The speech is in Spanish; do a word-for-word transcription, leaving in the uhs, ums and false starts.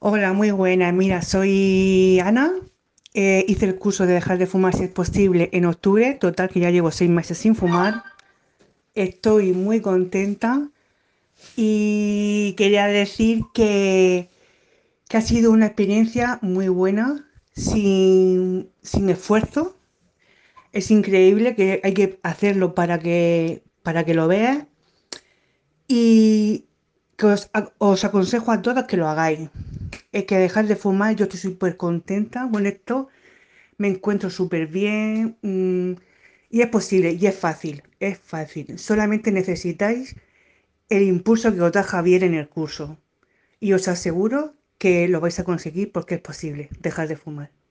Hola, muy buena. Mira, soy Ana. Eh, hice el curso de dejar de fumar si es posible en octubre. Total, que ya llevo seis meses sin fumar. Estoy muy contenta y quería decir que, que ha sido una experiencia muy buena, sin, sin esfuerzo. Es increíble que hay que hacerlo para que, para que lo veas y que os, os aconsejo a todas que lo hagáis. Es que dejar de fumar, yo estoy súper contenta con esto. Me encuentro súper bien, mm, y es posible y es fácil, es fácil. Solamente necesitáis el impulso que os da Javier en el curso y os aseguro que lo vais a conseguir porque es posible dejar de fumar.